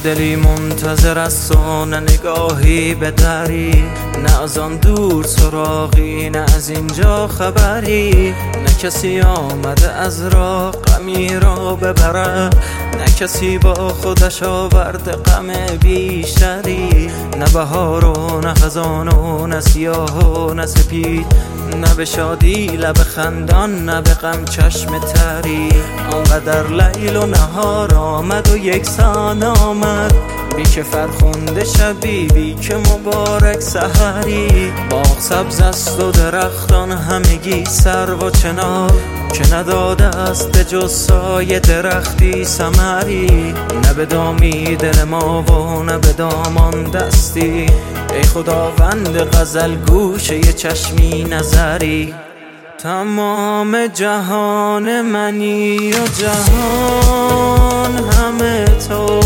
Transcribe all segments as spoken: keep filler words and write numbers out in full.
دلی منتظر است و نه نگاهی به دری، نه از آن دور سراغی، نه از اینجا خبری. نه کسی آمده از راه غمی را ببرد، نه کسی با خودش آورده غم بیشتری. نه بهار و نه خزان و نه سیاه و نه سپید، نه به شادی لب خندان، نه به غم چشم تری. آنقدر لیل و نهار آمد و یکسان آمد، بی که فرخنده شبی، بی که مبارک سحری. باغ سبز است و درختان همگی سرو و چنار، که نداده است به جز سایه درختی ثمری. نه به دامی دل ما و نه به دامان دستی، ای خداوند غزل گوشه ی چشمی نظری. تمام جهان منی و جهان همه تو،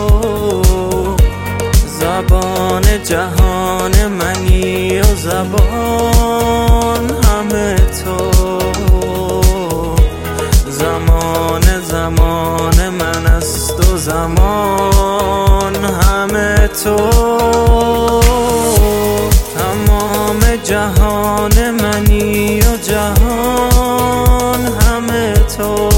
زبان جهان منی و زبان همه تو. زمان زمان من است و زمان همه تو. تمام جهان منی و جهان همه تو،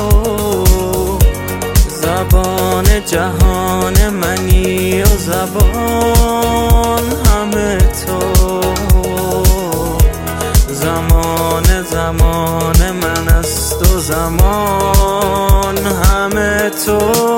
زبان جهان منی و زبان همه تو. زمان زمان من است و زمان همه تو.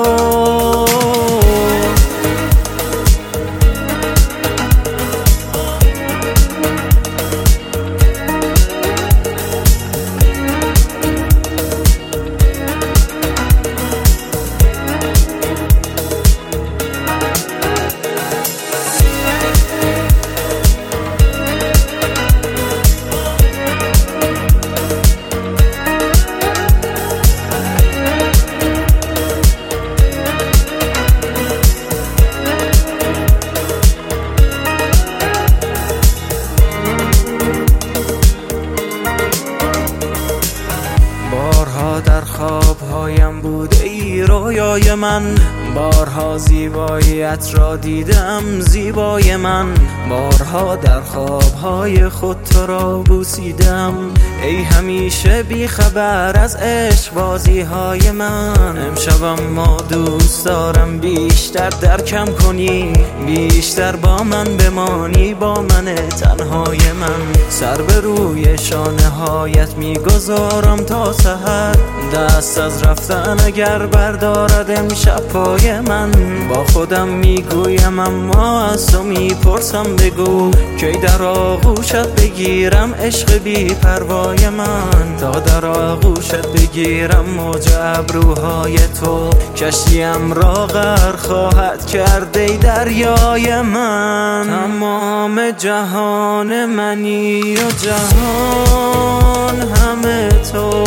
در خوابهایم بوده ای رویای من، بارها زیباییت را دیدم زیبای من. بارها در خوابهای خود تو را بوسیدم، ای همیشه بی خبر از عشق بازی های من. امشبم ما دوست دارم بیشتر درکم کنی، بیشتر با من بمانی، با من تنهای من. سر به روی شانه هایت میگذارم تا سحر، دست از رفتن اگر بردارد امشب پای من. با خودم میگویم اما از تو میپرسم بگو، کی در آغوشت بگیرم عشق بی پروای من. تا در آغوشت بگیرم موج ابروهای تو، کشتیم را غرق خواهد کرد ای دریای من. تمام جهان منی و جهان همه تو،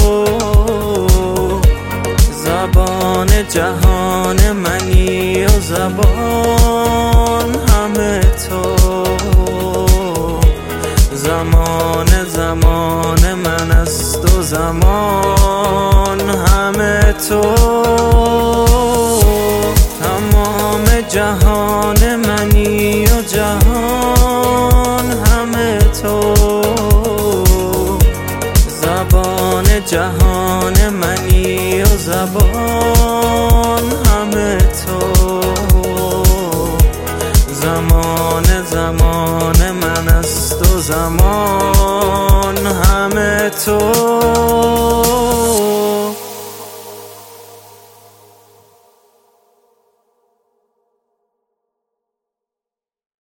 زبان جهان منی و زبان همه تو. زمان زمان من است و زمان همه تو. تمام جهان منی و جهان همه تو، زبان جهان منی و زبان همه تو. زمان زمان من است و زمان همه تو.